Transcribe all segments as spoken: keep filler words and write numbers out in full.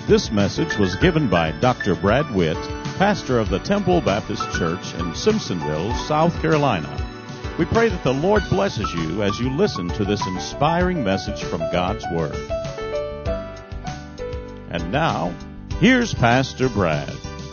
This message was given by Doctor Brad Witt, pastor of the Temple Baptist Church in Simpsonville, South Carolina. We pray that the Lord blesses you as you listen to this inspiring message from God's Word. And now, here's Pastor Brad.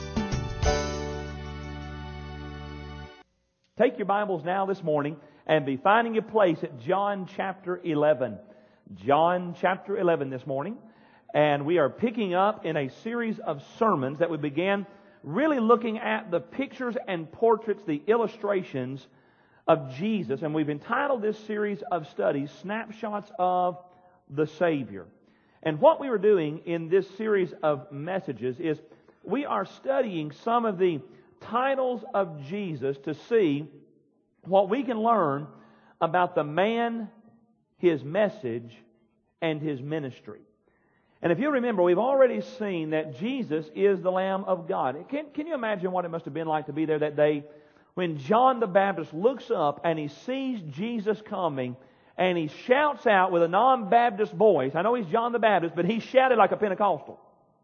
Take your Bibles now this morning and be finding your place at John chapter eleven. John chapter eleven this morning. And we are picking up in a series of sermons that we began really looking at the pictures and portraits, the illustrations of Jesus. And we've entitled this series of studies, Snapshots of the Savior. And what we were doing in this series of messages is we are studying some of the titles of Jesus to see what we can learn about the man, His message, and His ministry. And if you remember, we've already seen that Jesus is the Lamb of God. Can, can you imagine what it must have been like to be there that day when John the Baptist looks up and he sees Jesus coming and he shouts out with a non-Baptist voice. I know he's John the Baptist, but he shouted like a Pentecostal.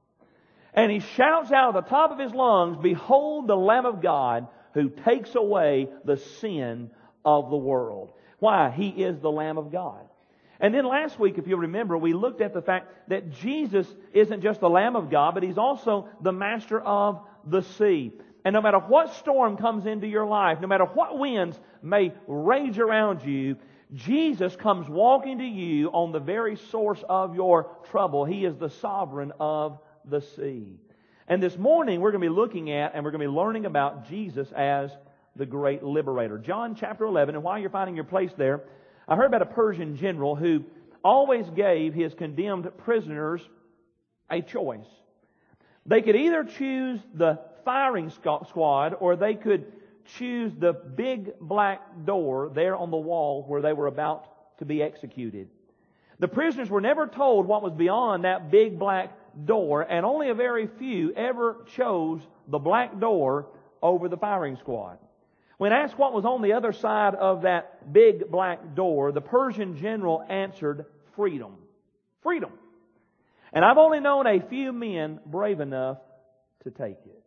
And he shouts out at the top of his lungs, "Behold the Lamb of God who takes away the sin of the world." Why? He is the Lamb of God. And then last week, if you remember, we looked at the fact that Jesus isn't just the Lamb of God, but He's also the Master of the sea. And no matter what storm comes into your life, no matter what winds may rage around you, Jesus comes walking to you on the very source of your trouble. He is the sovereign of the sea. And this morning, we're going to be looking at and we're going to be learning about Jesus as the great liberator. John chapter eleven, and while you're finding your place there, I heard about a Persian general who always gave his condemned prisoners a choice. They could either choose the firing squad or they could choose the big black door there on the wall where they were about to be executed. The prisoners were never told what was beyond that big black door, and only a very few ever chose the black door over the firing squad. When asked what was on the other side of that big black door, the Persian general answered, freedom. Freedom. And I've only known a few men brave enough to take it.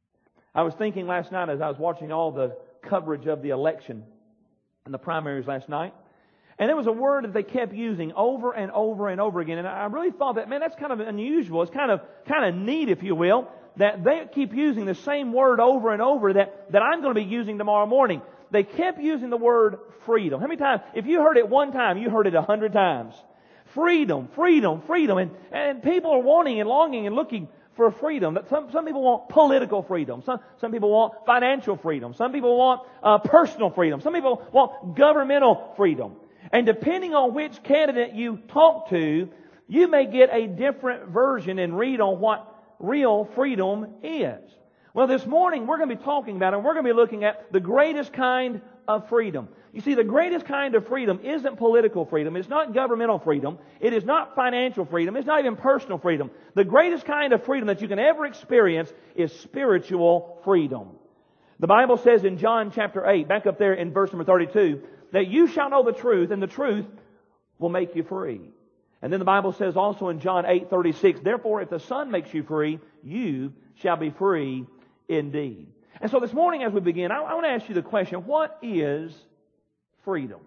I was thinking last night as I was watching all the coverage of the election and the primaries last night, and there was a word that they kept using over and over and over again, and I really thought that, man, that's kind of unusual. It's kind of kind of neat, if you will, that they keep using the same word over and over that, that I'm going to be using tomorrow morning. They kept using the word freedom. How many times? If you heard it one time, you heard it a hundred times. Freedom, freedom, freedom. And, and people are wanting and longing and looking for freedom. Some, some people want political freedom. Some, some people want financial freedom. Some people want uh, personal freedom. Some people want governmental freedom. And depending on which candidate you talk to, you may get a different version and read on what real freedom is. Well, this morning we're going to be talking about it, and we're going to be looking at the greatest kind of freedom. You see, the greatest kind of freedom isn't political freedom. It's not governmental freedom. It is not financial freedom. It's not even personal freedom. The greatest kind of freedom that you can ever experience is spiritual freedom. The Bible says in John chapter eight, back up there in verse number thirty-two, that you shall know the truth, and the truth will make you free. And then the Bible says also in John eight thirty-six, therefore if the Son makes you free, you shall be free indeed. And so this morning as we begin, I, I want to ask you the question, what is freedom?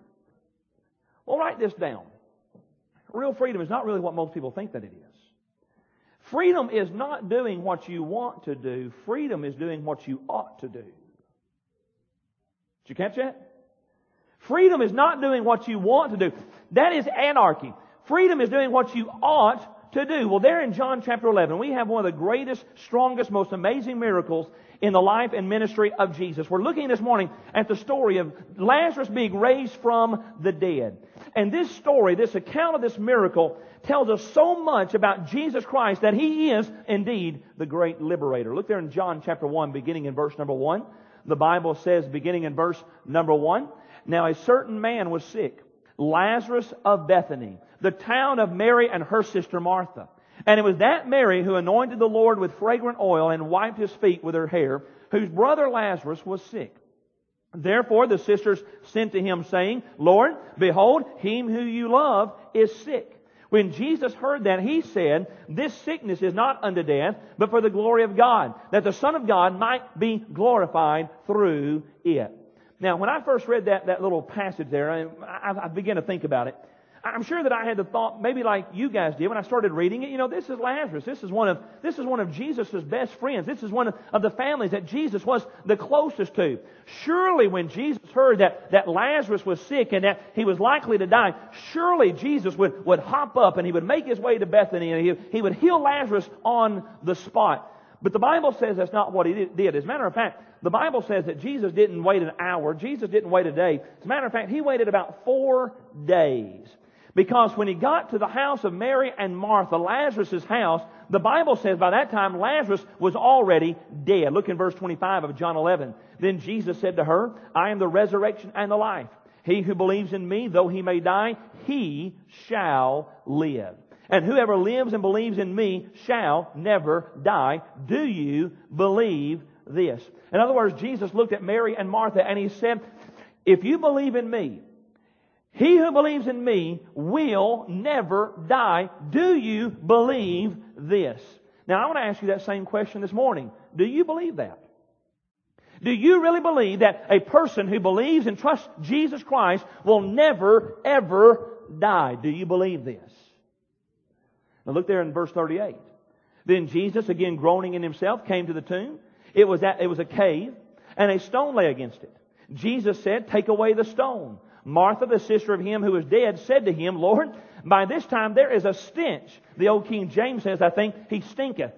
Well, write this down. Real freedom is not really what most people think that it is. Freedom is not doing what you want to do. Freedom is doing what you ought to do. Did you catch that? Freedom is not doing what you want to do. That is anarchy. Freedom is doing what you ought to do. Well, there in John chapter eleven, we have one of the greatest, strongest, most amazing miracles in the life and ministry of Jesus. We're looking this morning at the story of Lazarus being raised from the dead. And this story, this account of this miracle, tells us so much about Jesus Christ that He is indeed the great liberator. Look there in John chapter one, beginning in verse number one. The Bible says, beginning in verse number one, now a certain man was sick, Lazarus of Bethany, the town of Mary and her sister Martha. And it was that Mary who anointed the Lord with fragrant oil and wiped His feet with her hair, whose brother Lazarus was sick. Therefore the sisters sent to Him, saying, Lord, behold, him who you love is sick. When Jesus heard that, He said, this sickness is not unto death, but for the glory of God, that the Son of God might be glorified through it. Now, when I first read that, that little passage there, I, I, I began to think about it. I'm sure that I had the thought, maybe like you guys did when I started reading it, you know, this is Lazarus. This is one of, this is one of Jesus' best friends. This is one of, of the families that Jesus was the closest to. Surely when Jesus heard that, that Lazarus was sick and that he was likely to die, surely Jesus would, would hop up and He would make His way to Bethany and he, he would heal Lazarus on the spot. But the Bible says that's not what He did. As a matter of fact, the Bible says that Jesus didn't wait an hour. Jesus didn't wait a day. As a matter of fact, He waited about four days. Because when He got to the house of Mary and Martha, Lazarus' house, the Bible says by that time Lazarus was already dead. Look in verse twenty-five of John eleven. Then Jesus said to her, I am the resurrection and the life. He who believes in Me, though he may die, he shall live. And whoever lives and believes in Me shall never die. Do you believe this? In other words, Jesus looked at Mary and Martha and He said, if you believe in Me, he who believes in Me will never die. Do you believe this? Now, I want to ask you that same question this morning. Do you believe that? Do you really believe that a person who believes and trusts Jesus Christ will never, ever die? Do you believe this? Now, look there in verse thirty-eight. Then Jesus, again groaning in Himself, came to the tomb. It was, at, it was a cave, and a stone lay against it. Jesus said, take away the stone. Martha, the sister of him who was dead, said to Him, Lord, by this time there is a stench. The old King James says, I think, he stinketh.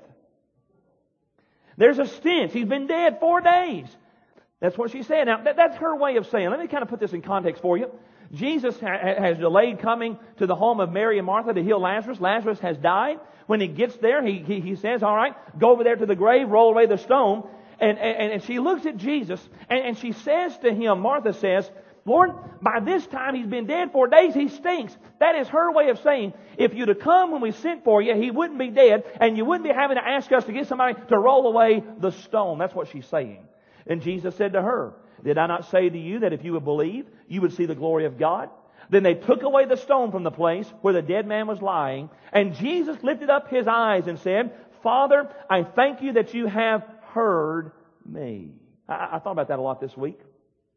There's a stench. He's been dead four days. That's what she said. Now, that, that's her way of saying. Let me kind of put this in context for you. Jesus ha- has delayed coming to the home of Mary and Martha to heal Lazarus. Lazarus has died. When He gets there, he, he, he says, all right, go over there to the grave, roll away the stone. And, and, and she looks at Jesus, and, and she says to Him, Martha says, Lord, by this time He's been dead four days, he stinks. That is her way of saying, if you'd have come when we sent for you, he wouldn't be dead, and you wouldn't be having to ask us to get somebody to roll away the stone. That's what she's saying. And Jesus said to her, did I not say to you that if you would believe, you would see the glory of God? Then they took away the stone from the place where the dead man was lying, and Jesus lifted up His eyes and said, Father, I thank You that You have heard Me. I, I thought about that a lot this week.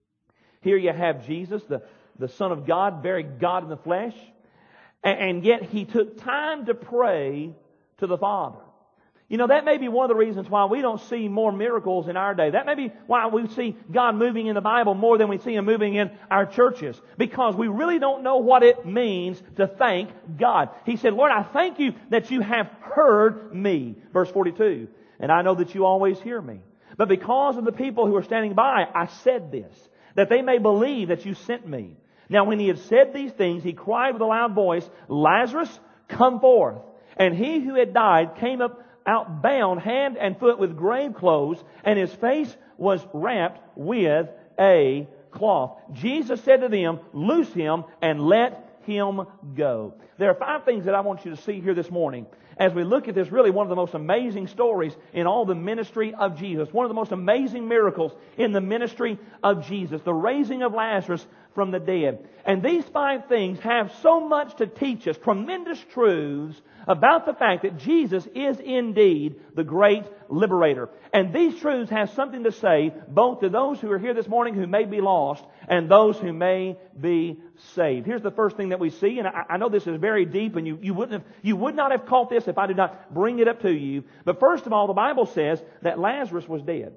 Here you have Jesus, the, the Son of God, very God in the flesh. And, and yet He took time to pray to the Father. You know, that may be one of the reasons why we don't see more miracles in our day. That may be why we see God moving in the Bible more than we see Him moving in our churches. Because we really don't know what it means to thank God. He said, Lord, I thank You that You have heard Me. Verse forty-two. And I know that You always hear Me. But because of the people who are standing by, I said this, that they may believe that You sent Me. Now when He had said these things, He cried with a loud voice, Lazarus, come forth. And he who had died came up out bound hand and foot with grave clothes, and his face was wrapped with a cloth. Jesus said to them, loose him and let him go. There are five things that I want you to see here this morning as we look at this, really one of the most amazing stories in all the ministry of Jesus. One of the most amazing miracles in the ministry of Jesus. The raising of Lazarus from the dead. And these five things have so much to teach us, tremendous truths about the fact that Jesus is indeed the great liberator. And these truths have something to say both to those who are here this morning who may be lost and those who may be saved. Here's the first thing that we see, and I, I know this is very deep, and you, you wouldn't have, you would not have caught this if I did not bring it up to you. But first of all, the Bible says that Lazarus was dead.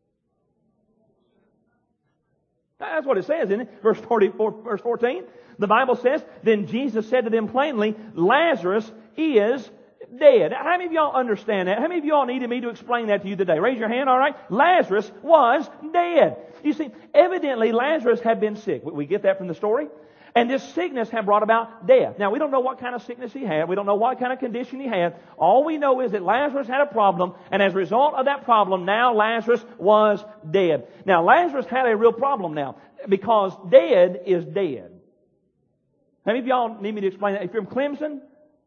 That's what it says, isn't it? Verse forty-four, verse fourteen. The Bible says, then Jesus said to them plainly, Lazarus is dead. How many of y'all understand that? How many of y'all needed me to explain that to you today? Raise your hand, all right? Lazarus was dead. You see, evidently Lazarus had been sick. We get that from the story. And this sickness had brought about death. Now, we don't know what kind of sickness he had. We don't know what kind of condition he had. All we know is that Lazarus had a problem, and as a result of that problem, now Lazarus was dead. Now, Lazarus had a real problem now, because dead is dead. How many of y'all need me to explain that? If you're from Clemson,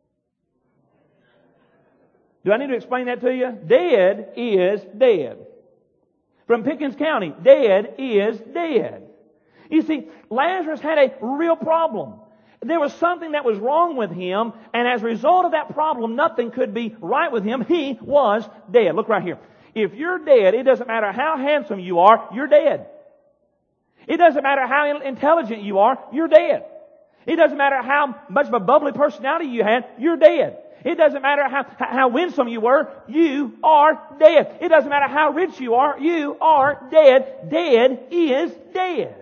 do I need to explain that to you? Dead is dead. From Pickens County, dead is dead. You see, Lazarus had a real problem. There was something that was wrong with him, and as a result of that problem, nothing could be right with him. He was dead. Look right here. If you're dead, it doesn't matter how handsome you are, you're dead. It doesn't matter how intelligent you are, you're dead. It doesn't matter how much of a bubbly personality you had, you're dead. It doesn't matter how, how winsome you were, you are dead. It doesn't matter how rich you are, you are dead. Dead is dead.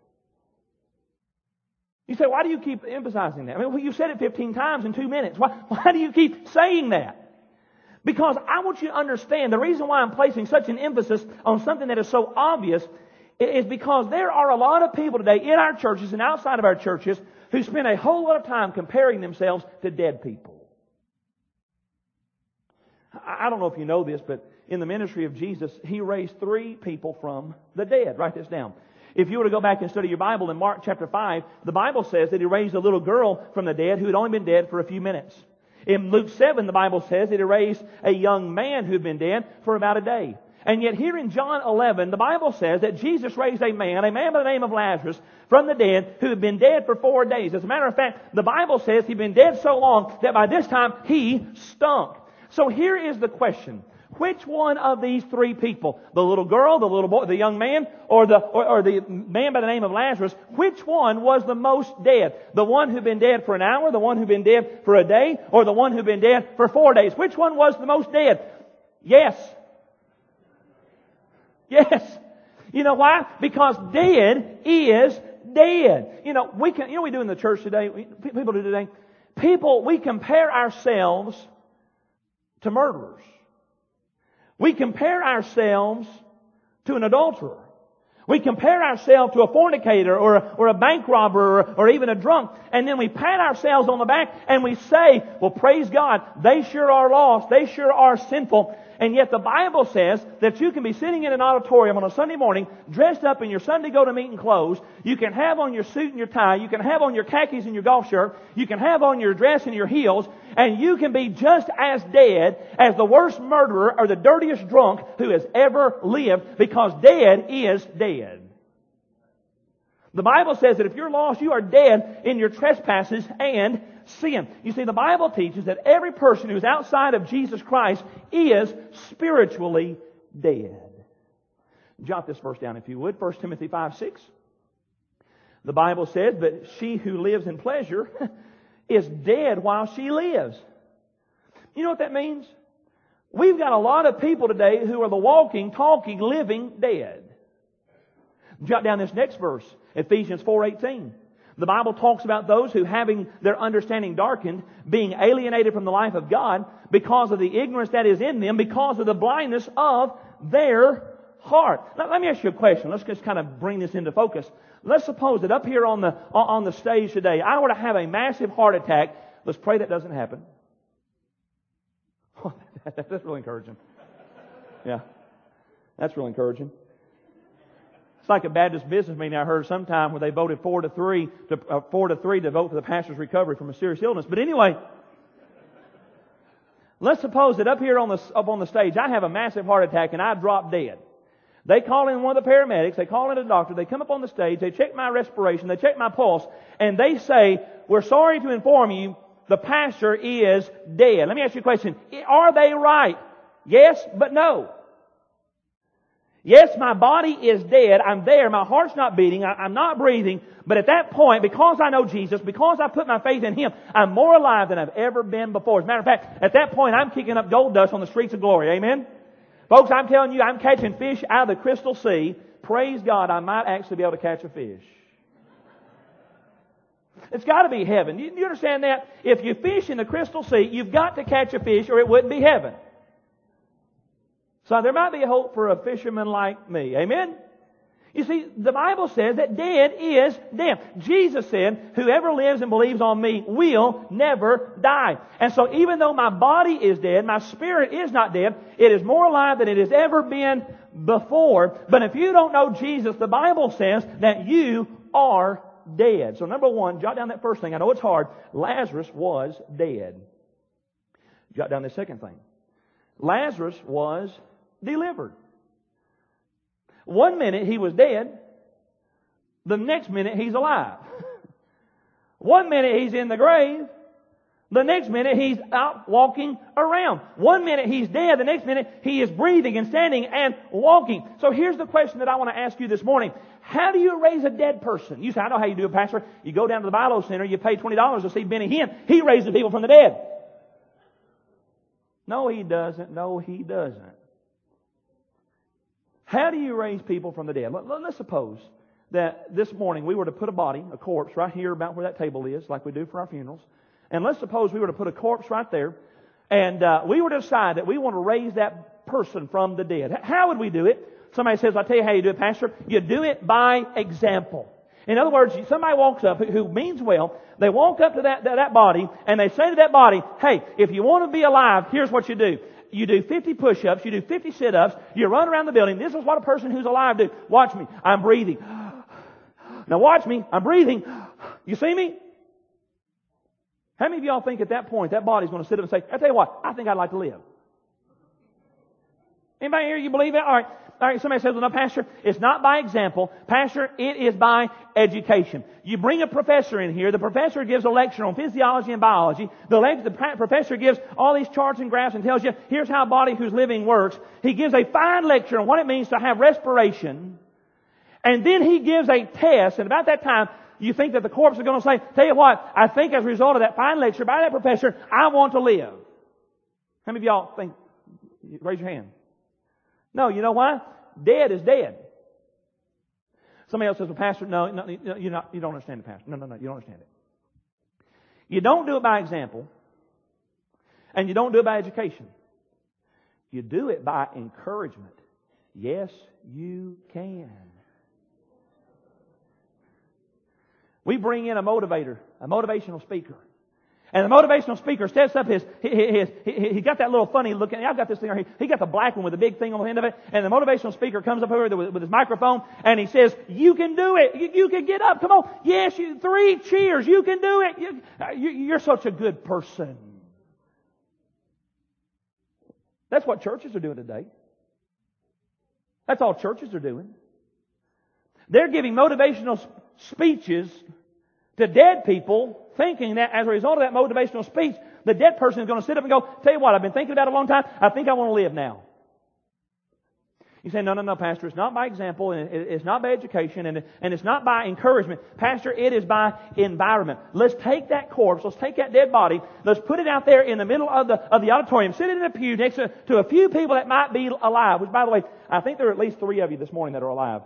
You say, why do you keep emphasizing that? I mean, well, you said it fifteen times in two minutes. Why, why do you keep saying that? Because I want you to understand the reason why I'm placing such an emphasis on something that is so obvious is because there are a lot of people today in our churches and outside of our churches who spend a whole lot of time comparing themselves to dead people. I don't know if you know this, but in the ministry of Jesus, He raised three people from the dead. Write this down. If you were to go back and study your Bible in Mark chapter five, the Bible says that He raised a little girl from the dead who had only been dead for a few minutes. In Luke seven, the Bible says that He raised a young man who had been dead for about a day. And yet here in John eleven, the Bible says that Jesus raised a man, a man by the name of Lazarus, from the dead who had been dead for four days. As a matter of fact, the Bible says he'd been dead so long that by this time he stunk. So here is the question. Which one of these three people, the little girl, the little boy, the young man, or the or, or the man by the name of Lazarus, which one was the most dead? The one who'd been dead for an hour, the one who'd been dead for a day, or the one who'd been dead for four days? Which one was the most dead? Yes. Yes. You know why? Because dead is dead. You know, we can, you know what we do in the church today? We, people do today? People, we compare ourselves to murderers. We compare ourselves to an adulterer. We compare ourselves to a fornicator or a, or a bank robber or, or even a drunk. And then we pat ourselves on the back and we say, well, praise God, they sure are lost. They sure are sinful. And yet the Bible says that you can be sitting in an auditorium on a Sunday morning, dressed up in your Sunday go-to-meeting clothes. You can have on your suit and your tie. You can have on your khakis and your golf shirt. You can have on your dress and your heels. And you can be just as dead as the worst murderer or the dirtiest drunk who has ever lived, because dead is dead. The Bible says that if you're lost, you are dead in your trespasses and sin. You see, the Bible teaches that every person who is outside of Jesus Christ is spiritually dead. Jot this verse down if you would. First Timothy five six. The Bible says, but she who lives in pleasure is dead while she lives. You know what that means? We've got a lot of people today who are the walking, talking, living dead. Jot down this next verse, Ephesians four eighteen. The Bible talks about those who, having their understanding darkened, being alienated from the life of God because of the ignorance that is in them, because of the blindness of their heart. Now, let me ask you a question. Let's just kind of bring this into focus. Let's suppose that up here on the on the stage today, I were to have a massive heart attack. Let's pray that doesn't happen. That's really encouraging. Yeah, that's really encouraging. It's like a Baptist business meeting I heard sometime where they voted four to three to uh, four to three to vote for the pastor's recovery from a serious illness. But anyway, let's suppose that up here on the up on the stage, I have a massive heart attack and I drop dead. They call in one of the paramedics, they call in a doctor, they come up on the stage, they check my respiration, they check my pulse, and they say, "We're sorry to inform you, the pastor is dead." Let me ask you a question: are they right? Yes, but no. Yes, my body is dead. I'm there. My heart's not beating. I, I'm not breathing. But at that point, because I know Jesus, because I put my faith in Him, I'm more alive than I've ever been before. As a matter of fact, at that point, I'm kicking up gold dust on the streets of glory. Amen? Folks, I'm telling you, I'm catching fish out of the crystal sea. Praise God, I might actually be able to catch a fish. It's got to be heaven. You, you understand that? If you fish in the crystal sea, you've got to catch a fish or it wouldn't be heaven. So there might be a hope for a fisherman like me. Amen? You see, the Bible says that dead is dead. Jesus said, whoever lives and believes on me will never die. And so even though my body is dead, my spirit is not dead, it is more alive than it has ever been before. But if you don't know Jesus, the Bible says that you are dead. So number one, jot down that first thing. I know it's hard. Lazarus was dead. Jot down the second thing. Lazarus was delivered. One minute he was dead. The next minute he's alive. One minute he's in the grave. The next minute he's out walking around. One minute he's dead. The next minute he is breathing and standing and walking. So here's the question that I want to ask you this morning. How do you raise a dead person? You say, I know how you do it, Pastor. You go down to the Bible Center, you pay twenty dollars to see Benny Hinn. He raises people from the dead. No, he doesn't. No, he doesn't. How do you raise people from the dead? Let's suppose that this morning we were to put a body, a corpse, right here about where that table is, like we do for our funerals. And let's suppose we were to put a corpse right there, and uh, we were to decide that we want to raise that person from the dead. How would we do it? Somebody says, I'll tell you how you do it, Pastor. You do it by example. In other words, somebody walks up who means well. They walk up to that, that, that body, and they say to that body, hey, if you want to be alive, here's what you do. You do fifty push-ups, you do fifty sit-ups, you run around the building. This is what a person who's alive do. Watch me. I'm breathing. Now watch me. I'm breathing. You see me? How many of y'all think at that point that body's going to sit up and say, I tell you what, I think I'd like to live? Anybody here, you believe that? All right. All right, somebody says, well, no, Pastor, it's not by example. Pastor, it is by education. You bring a professor in here. The professor gives a lecture on physiology and biology. The, le- the professor gives all these charts and graphs and tells you, here's how a body who's living works. He gives a fine lecture on what it means to have respiration. And then he gives a test. And about that time, you think that the corpse is going to say, tell you what, I think as a result of that fine lecture by that professor, I want to live. How many of y'all think? Raise your hand. No, you know why? Dead is dead. Somebody else says, well, Pastor, no, no you're not, you don't understand it, Pastor. No, no, no, you don't understand it. You don't do it by example, and you don't do it by education. You do it by encouragement. Yes, you can. We bring in a motivator, a motivational speaker. And the motivational speaker steps up his, his, his, he got that little funny looking, I've got this thing right here. He got the black one with the big thing on the end of it. And the motivational speaker comes up over with, with his microphone and he says, you can do it. You, you can get up. Come on. Yes, you, three cheers. You can do it. You, you, you're such a good person. That's what churches are doing today. That's all churches are doing. They're giving motivational speeches to dead people, thinking that as a result of that motivational speech, the dead person is going to sit up and go, tell you what, I've been thinking about it a long time. I think I want to live now. You say, no, no, no, Pastor, it's not by example, and it's not by education, and it's not by encouragement. Pastor, it is by environment. Let's take that corpse, let's take that dead body, let's put it out there in the middle of the of the auditorium, sit it in a pew next to, to a few people that might be alive, which, by the way, I think there are at least three of you this morning that are alive.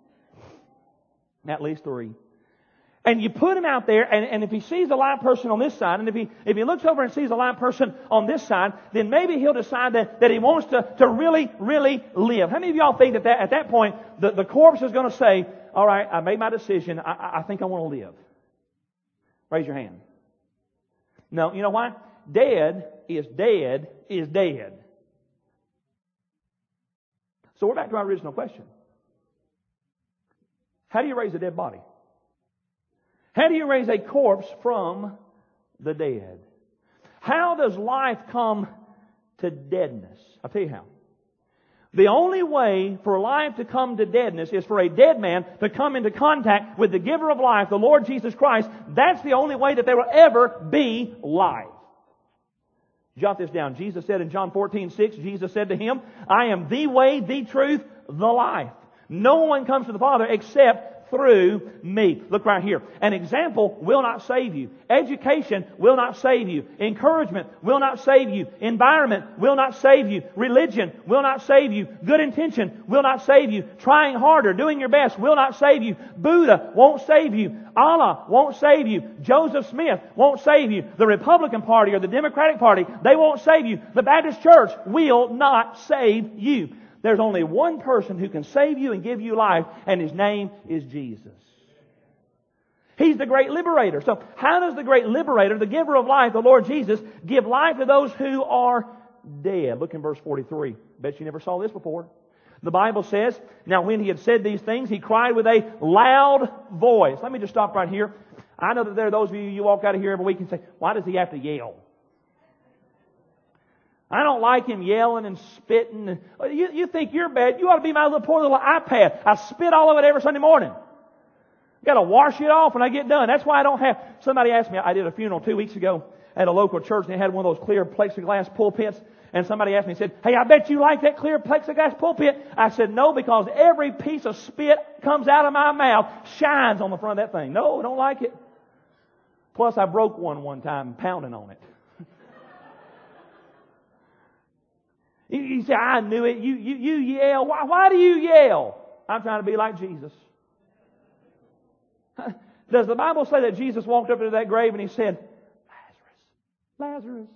At least three. And you put him out there, and, and if he sees a live person on this side, and if he if he looks over and sees a live person on this side, then maybe he'll decide that, that he wants to, to really, really live. How many of y'all think that, that at that point, the, the corpse is going to say, all right, I made my decision, I, I think I want to live? Raise your hand. No, you know why? Dead is dead is dead. So we're back to our original question. How do you raise a dead body? How do you raise a corpse from the dead? How does life come to deadness? I'll tell you how. The only way for life to come to deadness is for a dead man to come into contact with the giver of life, the Lord Jesus Christ. That's the only way that there will ever be life. Jot this down. Jesus said in John fourteen six, Jesus said to him, I am the way, the truth, the life. No one comes to the Father except through me. Look right here. An example will not save you. Education will not save you. Encouragement will not save you. Environment will not save you. Religion will not save you. Good intention will not save you. Trying harder, doing your best will not save you. Buddha won't save you. Allah won't save you. Joseph Smith won't save you. The Republican Party or the Democratic Party, they won't save you. The Baptist Church will not save you. There's only one person who can save you and give you life, and His name is Jesus. He's the great liberator. So how does the great liberator, the giver of life, the Lord Jesus, give life to those who are dead? Look in verse forty-three. Bet you never saw this before. The Bible says, now when He had said these things, He cried with a loud voice. Let me just stop right here. I know that there are those of you, you walk out of here every week and say, why does He have to yell? I don't like Him yelling and spitting. You, you think you're bad. You ought to be my little poor little iPad. I spit all over it every Sunday morning. Got to wash it off when I get done. That's why I don't have... Somebody asked me, I did a funeral two weeks ago at a local church, and they had one of those clear plexiglass pulpits. And somebody asked me, said, hey, I bet you like that clear plexiglass pulpit. I said, no, because every piece of spit comes out of my mouth shines on the front of that thing. No, I don't like it. Plus, I broke one one time pounding on it. you, you say, I knew it. You, you, you yell. Why, why do you yell? I'm trying to be like Jesus. Does the Bible say that Jesus walked up into that grave and He said, Lazarus, Lazarus,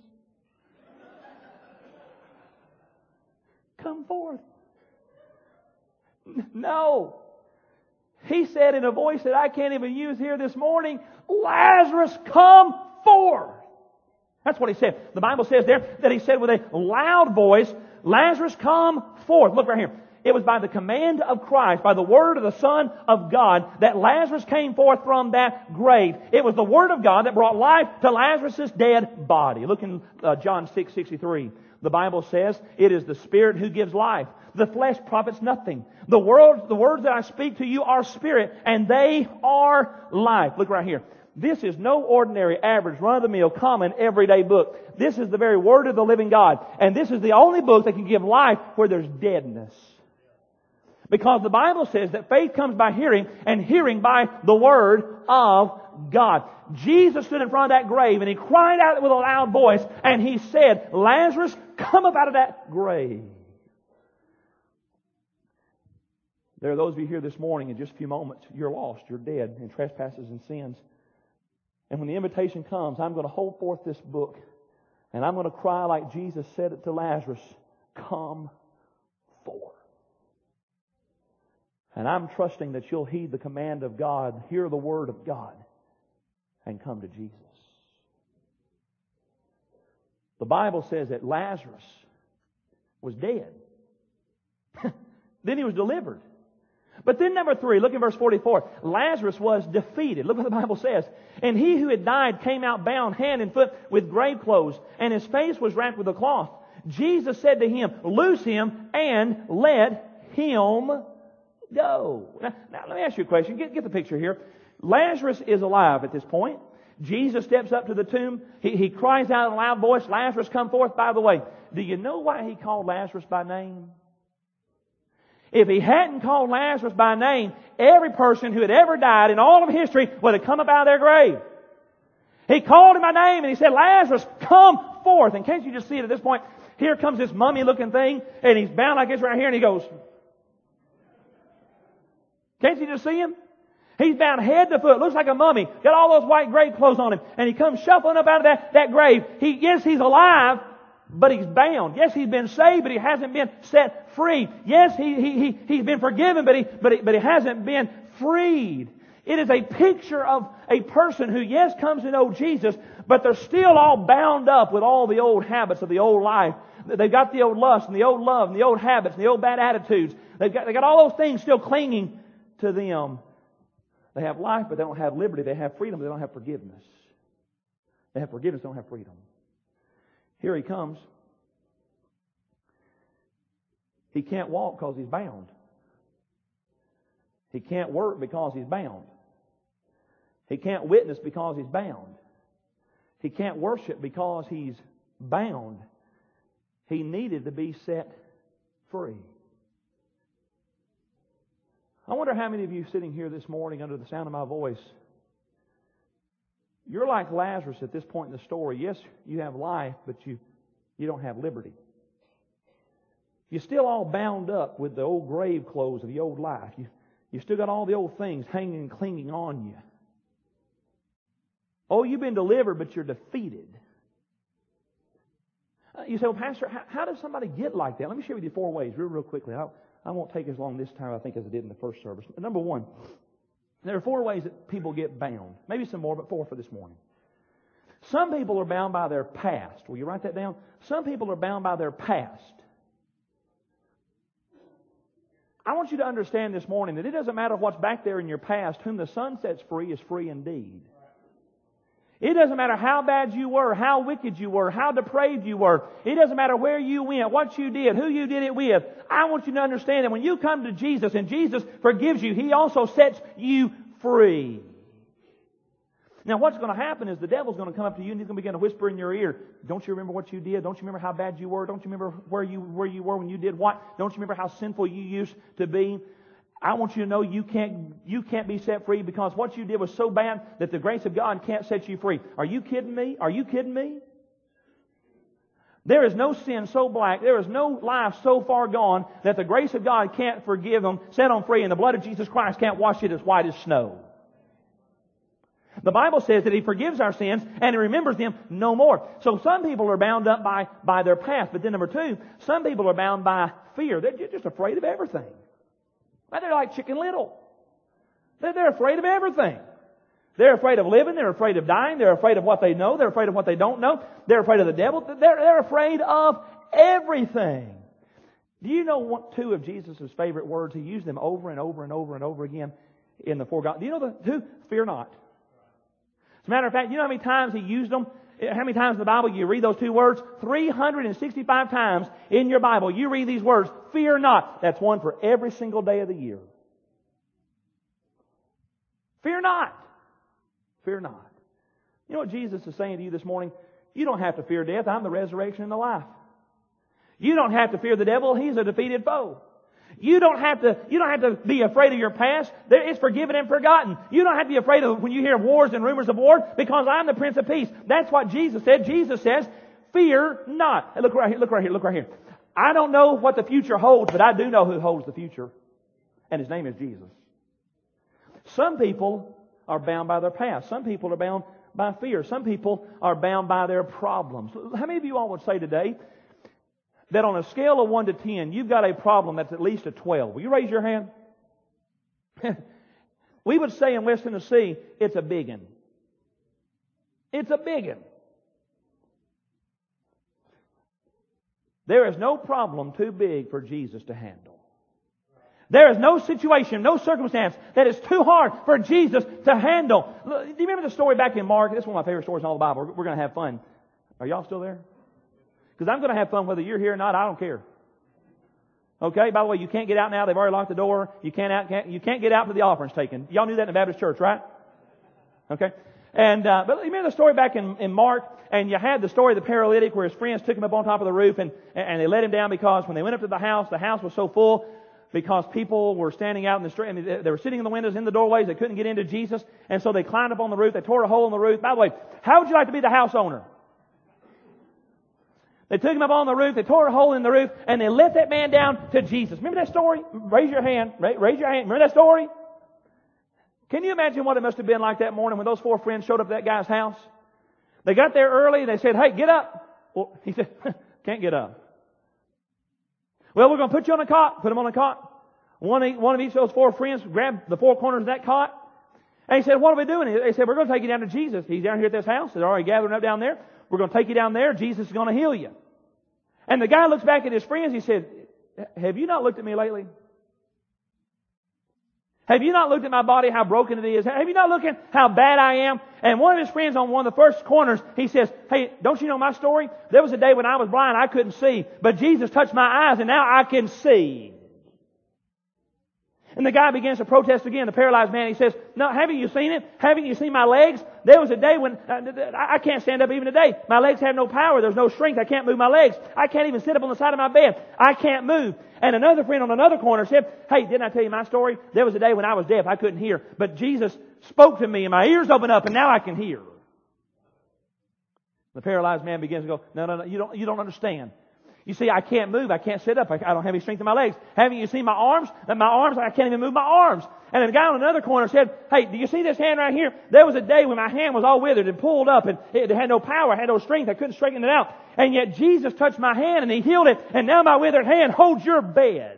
come forth? No. He said in a voice that I can't even use here this morning, Lazarus, come forth. That's what He said. The Bible says there that He said with a loud voice, Lazarus, come forth. Look right here. It was by the command of Christ, by the word of the Son of God, that Lazarus came forth from that grave. It was the word of God that brought life to Lazarus' dead body. Look in uh, John six sixty-three. The Bible says, it is the Spirit who gives life. The flesh profits nothing. The words, the words that I speak to you are spirit, and they are life. Look right here. This is no ordinary, average, run-of-the-mill, common, everyday book. This is the very Word of the living God. And this is the only book that can give life where there's deadness. Because the Bible says that faith comes by hearing, and hearing by the Word of God. Jesus stood in front of that grave, and He cried out with a loud voice, and He said, Lazarus, come up out of that grave. There are those of you here this morning, in just a few moments, you're lost, you're dead in trespasses and sins. And when the invitation comes, I'm going to hold forth this book, and I'm going to cry like Jesus said it to Lazarus, come forth. And I'm trusting that you'll heed the command of God, hear the word of God, and come to Jesus. The Bible says that Lazarus was dead. Then he was delivered. But then number three, look in verse forty-four. Lazarus was defeated. Look what the Bible says. And he who had died came out bound hand and foot with grave clothes, and his face was wrapped with a cloth. Jesus said to him, loose him and let him go. Now, now let me ask you a question. Get, get the picture here. Lazarus is alive at this point. Jesus steps up to the tomb. He, he cries out in a loud voice, Lazarus, come forth. By the way, do you know why He called Lazarus by name? If He hadn't called Lazarus by name, every person who had ever died in all of history would have come up out of their grave. He called him by name and He said, Lazarus, come forth. And can't you just see it at this point? Here comes this mummy-looking thing, and he's bound like this right here, and he goes. Can't you just see him? He's bound head to foot. Looks like a mummy. Got all those white grave clothes on him. And he comes shuffling up out of that, that grave. He, yes, he's alive, but he's bound. Yes, he's been saved, but he hasn't been set free. Yes, he, he, he, he's been forgiven, but he, but, he, but he hasn't been freed. It is a picture of a person who, yes, comes to know Jesus, but they're still all bound up with all the old habits of the old life. They've got the old lust and the old love and the old habits and the old bad attitudes. They've got, they've got all those things still clinging to them. They have life, but they don't have liberty. They have freedom, but they don't have forgiveness. They have forgiveness, they don't have freedom. Here he comes. He can't walk because he's bound. He can't work because he's bound. He can't witness because he's bound. He can't worship because he's bound. He needed to be set free. I wonder how many of you sitting here this morning under the sound of my voice, you're like Lazarus at this point in the story. Yes, you have life, but you, you don't have liberty. You're still all bound up with the old grave clothes of the old life. You, you still got all the old things hanging and clinging on you. Oh, you've been delivered, but you're defeated. Uh, you say, well, Pastor, how, how does somebody get like that? Let me share with you four ways, real, real quickly. I'll, I won't take as long this time, I think, as I did in the first service. Number one, there are four ways that people get bound. Maybe some more, but four for this morning. Some people are bound by their past. Will you write that down? Some people are bound by their past. I want you to understand this morning that it doesn't matter what's back there in your past. Whom the Son sets free is free indeed. It doesn't matter how bad you were, how wicked you were, how depraved you were. It doesn't matter where you went, what you did, who you did it with. I want you to understand that when you come to Jesus and Jesus forgives you, He also sets you free. Now what's going to happen is the devil's going to come up to you and he's going to begin to whisper in your ear, don't you remember what you did? Don't you remember how bad you were? Don't you remember where you where you were when you did what? Don't you remember how sinful you used to be? I want you to know you can't you can't be set free because what you did was so bad that the grace of God can't set you free. Are you kidding me? Are you kidding me? There is no sin so black, there is no life so far gone that the grace of God can't forgive them, set them free, and the blood of Jesus Christ can't wash it as white as snow. The Bible says that He forgives our sins and He remembers them no more. So some people are bound up by, by their past. But then number two, some people are bound by fear. They're just afraid of everything. They're like Chicken Little. They're, they're afraid of everything. They're afraid of living. They're afraid of dying. They're afraid of what they know. They're afraid of what they don't know. They're afraid of the devil. They're, they're afraid of everything. Do you know what two of Jesus' favorite words? He used them over and over and over and over again in the four Gospels. Do you know the two? Fear not. As a matter of fact, you know how many times He used them? How many times in the Bible you read those two words? three hundred sixty-five times in your Bible you read these words, fear not. That's one for every single day of the year. Fear not. Fear not. You know what Jesus is saying to you this morning? You don't have to fear death. I'm the resurrection and the life. You don't have to fear the devil. He's a defeated foe. You don't have to, you don't have to be afraid of your past. It's forgiven and forgotten. You don't have to be afraid of when you hear wars and rumors of war because I'm the Prince of Peace. That's what Jesus said. Jesus says, fear not. Hey, look right here, look right here, look right here. I don't know what the future holds, but I do know who holds the future. And His name is Jesus. Some people are bound by their past. Some people are bound by fear. Some people are bound by their problems. How many of you all would say today that on a scale of one to ten, you've got a problem that's at least a twelve? Will you raise your hand? We would say in West Tennessee, it's a biggin. It's a biggin. There is no problem too big for Jesus to handle. There is no situation, no circumstance that is too hard for Jesus to handle. Do you remember the story back in Mark? This is one of my favorite stories in all the Bible. We're going to have fun. Are y'all still there? Because I'm going to have fun whether you're here or not. I don't care. Okay? By the way, you can't get out now. They've already locked the door. You can't out. Can't, you can't get out till the offering's taken. Y'all knew that in the Baptist church, right? Okay. And uh, but you remember the story back in, in Mark, and you had the story of the paralytic where his friends took him up on top of the roof and and they let him down because when they went up to the house, the house was so full because people were standing out in the street and they, they were sitting in the windows in the doorways. They couldn't get into Jesus, and so they climbed up on the roof. They tore a hole in the roof. By the way, how would you like to be the house owner? They took him up on the roof, they tore a hole in the roof, and they let that man down to Jesus. Remember that story? Raise your hand. Raise your hand. Remember that story? Can you imagine what it must have been like that morning when those four friends showed up at that guy's house? They got there early, they said, hey, get up. Well, he said, can't get up. Well, we're going to put you on a cot. Put him on a cot. One, one of each of those four friends grabbed the four corners of that cot. And he said, what are we doing? They said, we're going to take you down to Jesus. He's down here at this house. They're already gathering up down there. We're going to take you down there. Jesus is going to heal you. And the guy looks back at his friends. He said, have you not looked at me lately? Have you not looked at my body, how broken it is? Have you not looked at how bad I am? And one of his friends on one of the first corners, he says, hey, don't you know my story? There was a day when I was blind, I couldn't see. But Jesus touched my eyes and now I can see. And the guy begins to protest again, the paralyzed man. He says, no, haven't you seen it? Haven't you seen my legs? There was a day when uh, I can't stand up even today. My legs have no power. There's no strength. I can't move my legs. I can't even sit up on the side of my bed. I can't move. And another friend on another corner said, hey, didn't I tell you my story? There was a day when I was deaf. I couldn't hear. But Jesus spoke to me and my ears opened up and now I can hear. The paralyzed man begins to go, no, no, no, you don't, you don't understand. You see, I can't move. I can't sit up. I, I don't have any strength in my legs. Haven't you seen my arms? And my arms, I can't even move my arms. And the guy on another corner said, hey, do you see this hand right here? There was a day when my hand was all withered and pulled up and it had no power, had no strength. I couldn't straighten it out. And yet Jesus touched my hand and He healed it. And now my withered hand holds your bed.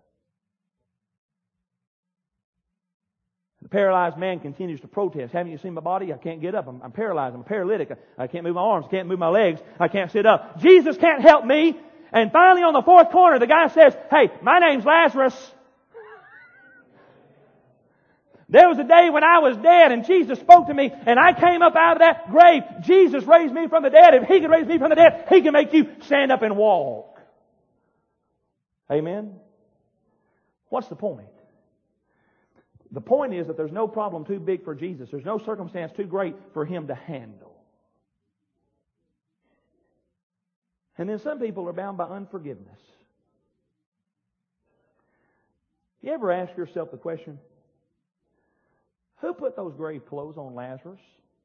The paralyzed man continues to protest. Haven't you seen my body? I can't get up. I'm, I'm paralyzed. I'm paralytic. I, I can't move my arms. I can't move my legs. I can't sit up. Jesus can't help me. And finally on the fourth corner, the guy says, hey, my name's Lazarus. There was a day when I was dead and Jesus spoke to me and I came up out of that grave. Jesus raised me from the dead. If He can raise me from the dead, He can make you stand up and walk. Amen? What's the point? The point is that there's no problem too big for Jesus. There's no circumstance too great for Him to handle. And then some people are bound by unforgiveness. You ever ask yourself the question, who put those grave clothes on Lazarus?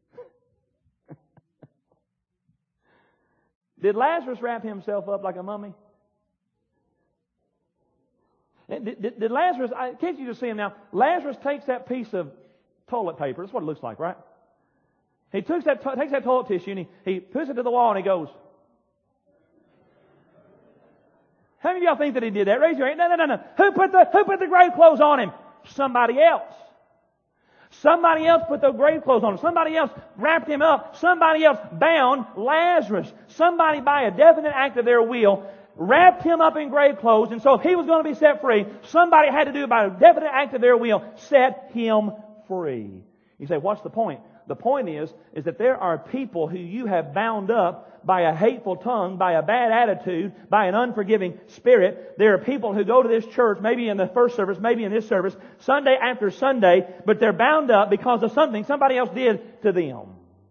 Did Lazarus wrap himself up like a mummy? Did, did, did Lazarus, I, can't you just see him now? Lazarus takes that piece of toilet paper. That's what it looks like, right? He takes that, takes that toilet tissue and he, he puts it to the wall and he goes. How many of y'all think that he did that? Raise your hand. No, no, no, no. Who put the, who put the grave clothes on him? Somebody else. Somebody else put the grave clothes on him. Somebody else wrapped him up. Somebody else bound Lazarus. Somebody, by a definite act of their will, wrapped him up in grave clothes. And so if he was going to be set free, somebody had to do it by a definite act of their will, set him free. You say, what's the point? The point is, is that there are people who you have bound up by a hateful tongue, by a bad attitude, by an unforgiving spirit. There are people who go to this church, maybe in the first service, maybe in this service, Sunday after Sunday, but they're bound up because of something somebody else did to them.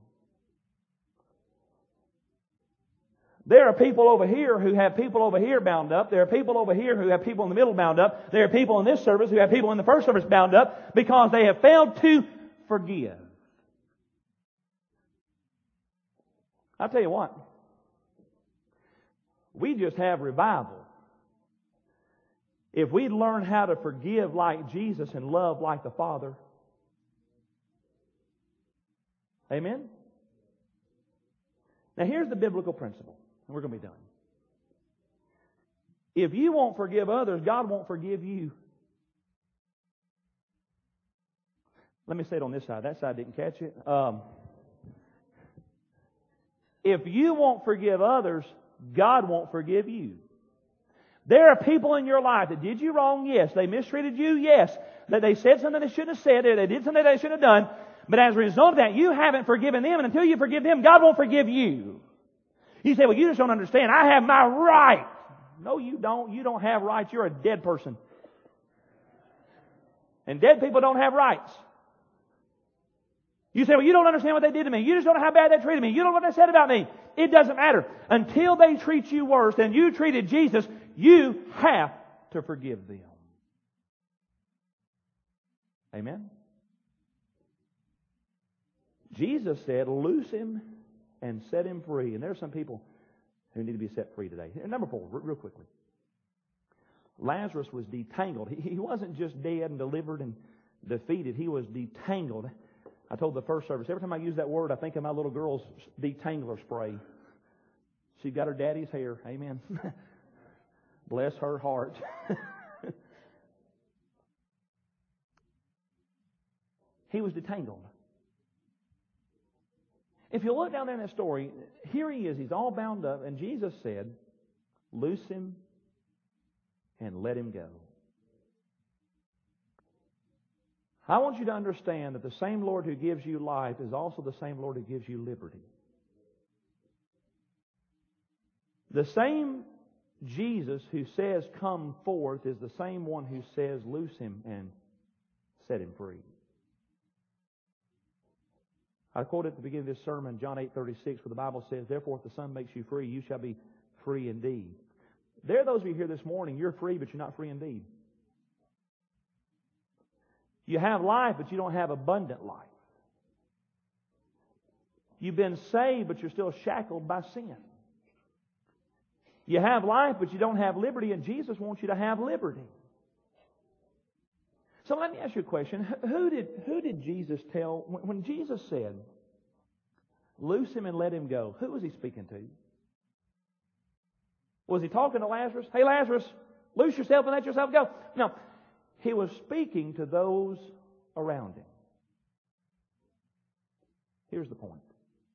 There are people over here who have people over here bound up. There are people over here who have people in the middle bound up. There are people in this service who have people in the first service bound up because they have failed to forgive. I'll tell you what. We just have revival. If we learn how to forgive like Jesus and love like the Father. Amen? Now here's the biblical principle. And we're going to be done. If you won't forgive others, God won't forgive you. Let me say it on this side. That side didn't catch it. Um, if you won't forgive others, God won't forgive you. There are people in your life that did you wrong, yes. They mistreated you, yes. That they said something they shouldn't have said, they did something they shouldn't have done. But as a result of that, you haven't forgiven them, and until you forgive them, God won't forgive you. You say, well, you just don't understand. I have my right. No, you don't. You don't have rights. You're a dead person. And dead people don't have rights. You say, well, you don't understand what they did to me. You just don't know how bad they treated me. You don't know what they said about me. It doesn't matter. Until they treat you worse than you treated Jesus, you have to forgive them. Amen? Jesus said, loose him and set him free. And there are some people who need to be set free today. And number four, real quickly. Lazarus was detangled. He, he wasn't just dead and delivered and defeated. He was detangled. I told the first service, every time I use that word, I think of my little girl's detangler spray. She got her daddy's hair. Amen. Bless her heart. He was detangled. If you look down there in that story, here he is. He's all bound up. And Jesus said, loose him and let him go. I want you to understand that the same Lord who gives you life is also the same Lord who gives you liberty. The same Jesus who says, come forth, is the same one who says, loose him and set him free. I quoted at the beginning of this sermon, John eight thirty-six, where the Bible says, therefore if the Son makes you free, you shall be free indeed. There are those of you here this morning, you're free, but you're not free indeed. You have life, but you don't have abundant life. You've been saved, but you're still shackled by sin. You have life, but you don't have liberty, and Jesus wants you to have liberty. So let me ask you a question. Who did, who did Jesus tell, when, when Jesus said, loose him and let him go, who was he speaking to? Was he talking to Lazarus? Hey, Lazarus, loose yourself and let yourself go. No. He was speaking to those around him. Here's the point.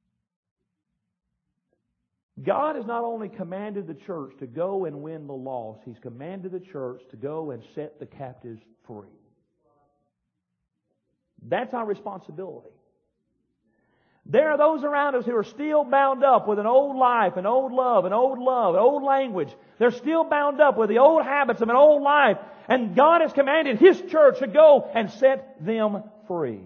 God has not only commanded the church to go and win the lost, He's commanded the church to go and set the captives free. That's our responsibility. There are those around us who are still bound up with an old life, an old love, an old love, an old language. They're still bound up with the old habits of an old life. And God has commanded His church to go and set them free.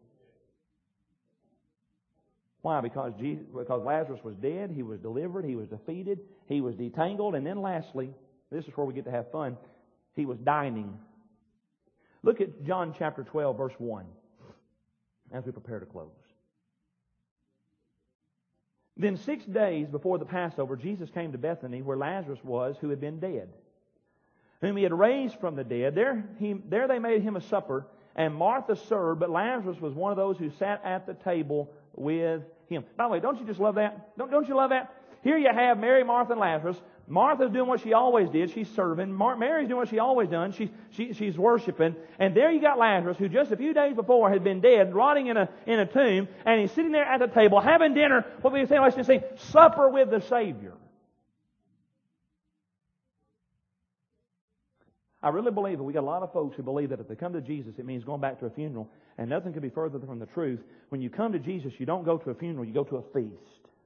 Why? Because Jesus, because Lazarus was dead, he was delivered, he was defeated, he was detangled, and then lastly, this is where we get to have fun, he was dining. Look at John chapter twelve, verse one, as we prepare to close. Then six days before the Passover, Jesus came to Bethany, where Lazarus was, who had been dead, whom He had raised from the dead. There, he, there they made Him a supper, and Martha served, but Lazarus was one of those who sat at the table with Him. By the way, don't you just love that? Don't, don't you love that? Here you have Mary, Martha, and Lazarus. Martha's doing what she always did. She's serving. Mar- Mary's doing what she always done. She, she, she's worshiping. And there you got Lazarus, who just a few days before had been dead, rotting in a, in a tomb, and he's sitting there at the table having dinner, what we say, let's just say, supper with the Savior. I really believe that we got a lot of folks who believe that if they come to Jesus, it means going back to a funeral, and nothing could be further from the truth. When you come to Jesus, you don't go to a funeral, you go to a feast.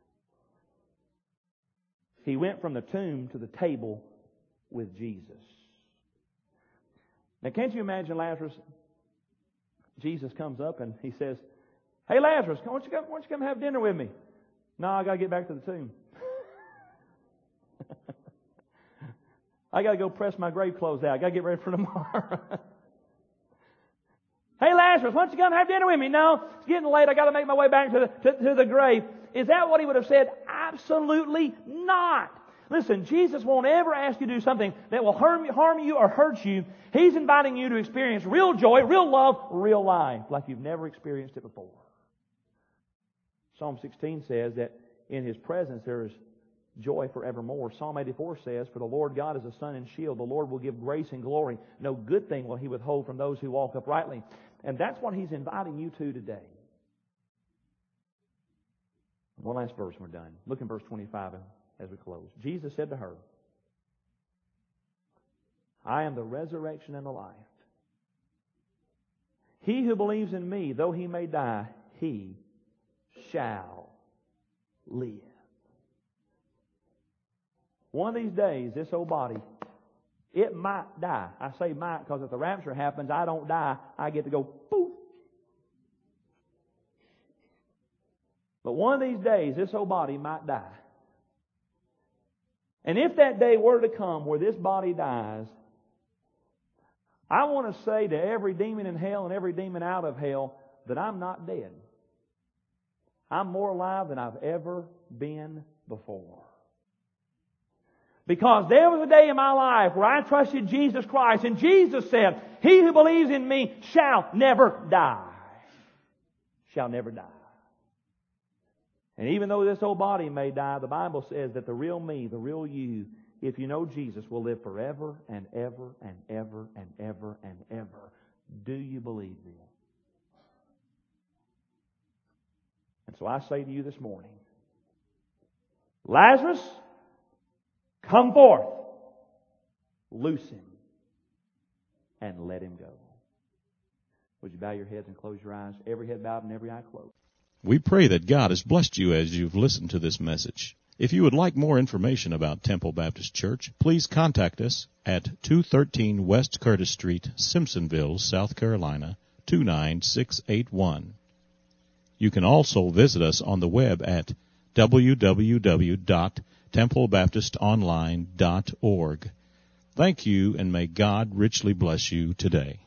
He went from the tomb to the table with Jesus. Now, can't you imagine Lazarus? Jesus comes up and He says, "Hey, Lazarus, why don't you come, why don't you come have dinner with me?" "No, I got to get back to the tomb. I got to go press my grave clothes out. I got to get ready for tomorrow." "Hey, Lazarus, why don't you come have dinner with me?" "No, it's getting late. I got to make my way back to the, to, to the grave." Is that what He would have said? Absolutely not. Listen, Jesus won't ever ask you to do something that will harm you, harm you or hurt you. He's inviting you to experience real joy, real love, real life, like you've never experienced it before. Psalm sixteen says that in His presence there is joy forevermore. Psalm eighty-four says, "For the Lord God is a sun and shield. The Lord will give grace and glory. No good thing will He withhold from those who walk uprightly." And that's what He's inviting you to today. One last verse and we're done. Look in verse twenty-five as we close. Jesus said to her, "I am the resurrection and the life. He who believes in me, though he may die, he shall live." One of these days, this old body, it might die. I say might because if the rapture happens, I don't die. I get to go poof. But one of these days, this old body might die. And if that day were to come where this body dies, I want to say to every demon in hell and every demon out of hell that I'm not dead. I'm more alive than I've ever been before. Because there was a day in my life where I trusted Jesus Christ, and Jesus said, "He who believes in me shall never die." Shall never die. And even though this old body may die, the Bible says that the real me, the real you, if you know Jesus, will live forever and ever and ever and ever and ever. Do you believe this? And so I say to you this morning, Lazarus, come forth, loose him, and let him go. Would you bow your heads and close your eyes? Every head bowed and every eye closed. We pray that God has blessed you as you've listened to this message. If you would like more information about Temple Baptist Church, please contact us at two thirteen West Curtis Street, Simpsonville, South Carolina, two nine six eight one. You can also visit us on the web at w w w dot temple baptist online dot org. Thank you, and may God richly bless you today.